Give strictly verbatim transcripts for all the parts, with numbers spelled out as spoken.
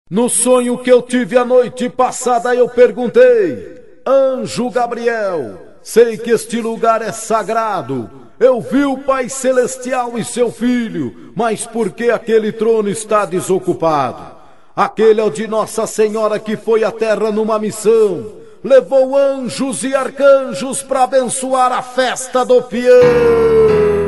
No sonho que eu tive a noite passada eu perguntei: Anjo Gabriel, sei que este lugar é sagrado. Eu vi o Pai Celestial e seu Filho, mas por que aquele trono está desocupado? Aquele é o de Nossa Senhora que foi à terra numa missão. Levou anjos e arcanjos para abençoar a festa do peão.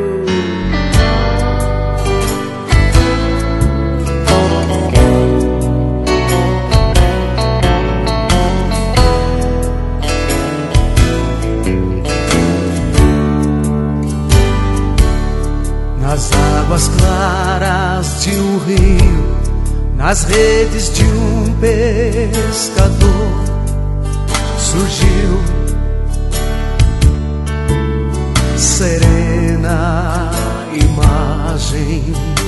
Nas águas claras de um rio, nas redes de um pescador, surgiu serena imagem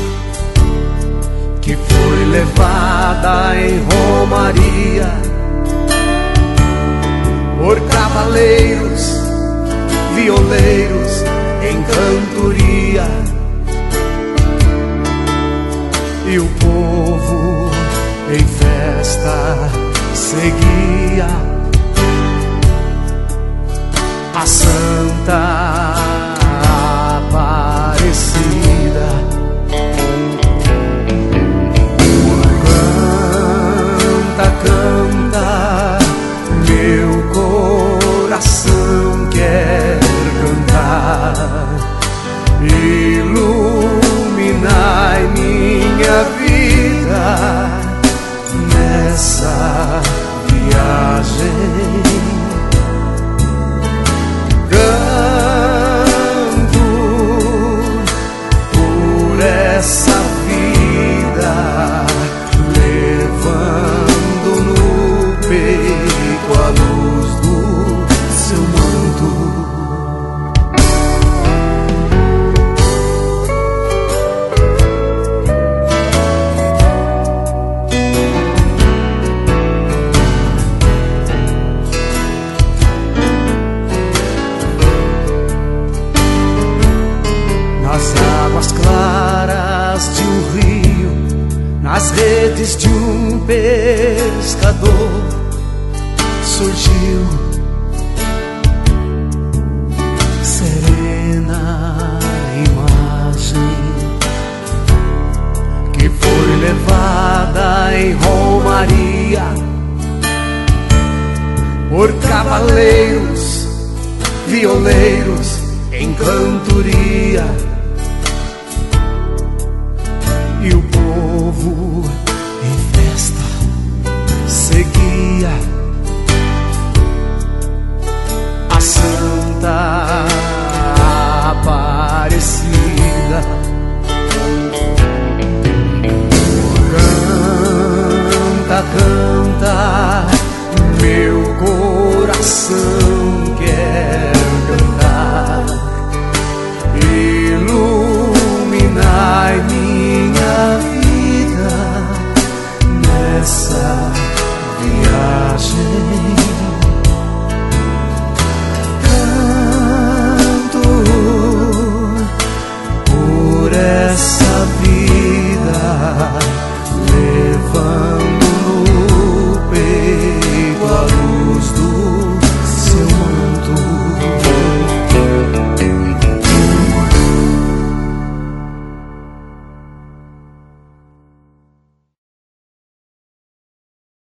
que foi levada em romaria por cavaleiros, violeiros em cantoria. E o povo em festa seguia a Santa Aparecida. Canta, canta, meu coração quer cantar. Iluminai minha vida nessa viagem. Canto por essa vida, levando no peito a luz do seu manto. Nas redes de um pescador surgiu serena imagem que foi levada em romaria por cavaleiros, violeiros em cantoria. E o povo em festa seguia a Santa Aparecida. Canta, canta, meu coração quer cantar. Iluminai minha vida nessa